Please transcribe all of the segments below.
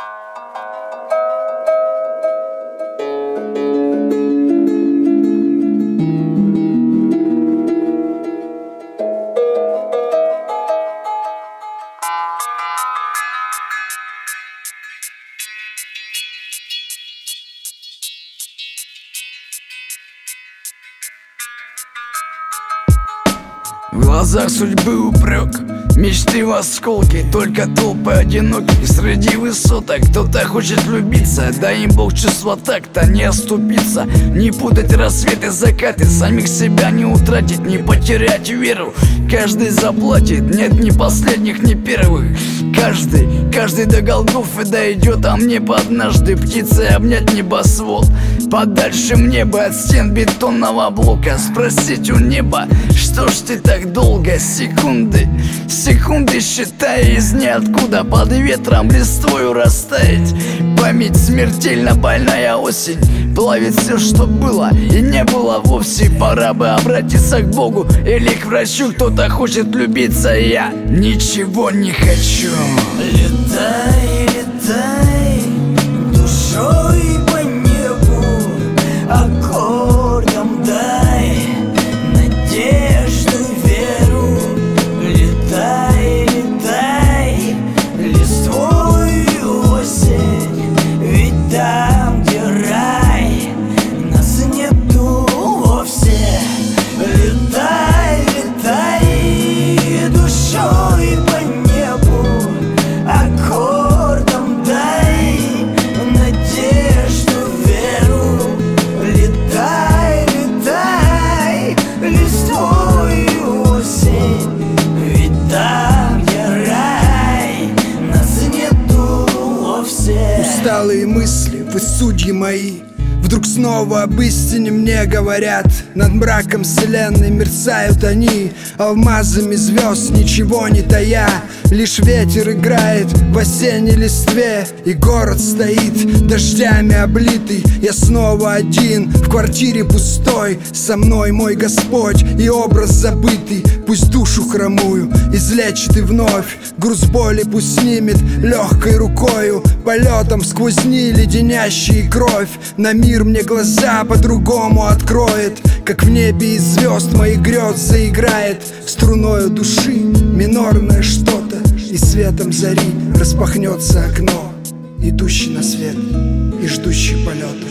В глазах судьбы упрек, мечты в осколке, только толпы одиноких среди высоток. Кто-то хочет влюбиться, дай им Бог чувства такта, не оступиться, не путать рассветы, закаты, самих себя не утратить, не потерять веру. Каждый заплатит, нет ни последних, ни первых. Каждый до Голгофы дойдет, а мне бы однажды птицей обнять небосвод. Подальше мне бы от стен бетонного блока спросить у неба: что ж ты так долго? Секунды считай из ниоткуда, под ветром листвою растаять. Память смертельно больная осень плавит все, что было и не было вовсе. Пора бы обратиться к Богу или к врачу. Кто-то хочет влюбиться, я ничего не хочу. Летай, летай душой по небу, аккордом дай надежду, веру. Летай, летай листвою осень, ведь там, где рай, нас нету вовсе. Летай, летай душой по небу, аккордом дай надежду, веру. Летай, летай листвою осень, ведь там, где рай, нас нету вовсе. Усталые мысли, вы судьи мои, вдруг снова об истине мне говорят. Над мраком вселенной мерцают они алмазами звезд, ничего не тая. Лишь ветер играет в осенней листве, и город стоит дождями облитый. Я снова один в квартире пустой, со мной мой Господь и образ забытый. Пусть душу хромую излечит и вновь груз боли пусть снимет легкой рукою. Полетом сквозь дни леденящие кровь на мир мне глаза по-другому откроет. Как в небе из звезд моих грез заиграет струною души минорное что-то, и светом зари распахнется окно, идущий на свет и ждущий полета.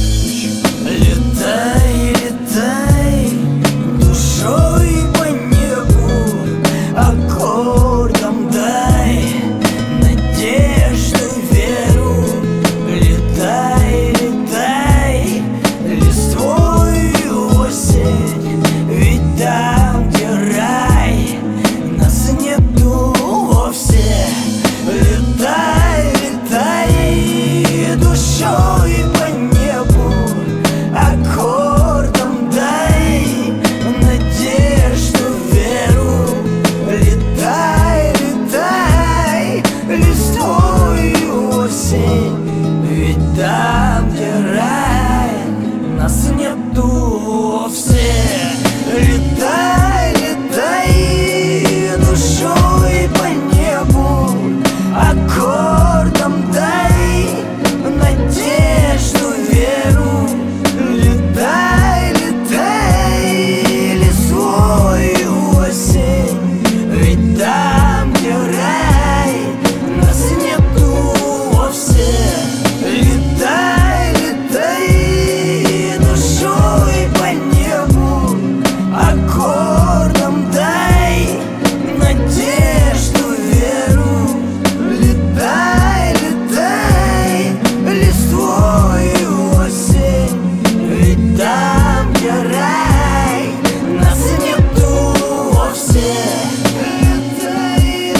Летай, летай душой по небу, аккордом дай надежду, веру. Летай, летай листвою осень, ведь там, где рай, нас нету вовсе. Летай, летай душой по небу, аккордом дай надежду, веру. Летай, летай листвою осень, ведь там, где рай, нас нету вовсе. Летай, летай душой по небу, аккордом дай надежду, веру. Летай, летай листвою осень, ведь там, где рай, нас нету вовсе. Летай, летай душой по небу, аккордом дай надежду, веру. Летай, летай листвою осень, ведь там, где рай, нас нету вовсе. Летай,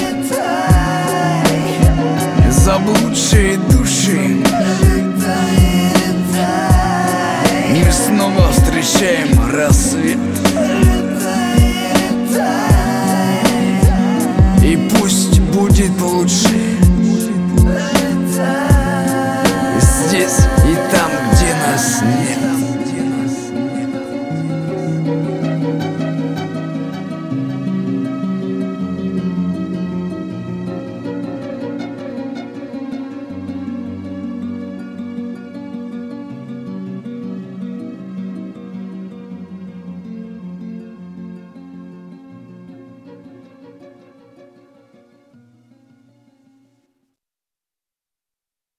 летай, Заблудшие души, летай, летай, мы снова встречаем рассвет. летай, летай. И пусть будет лучше.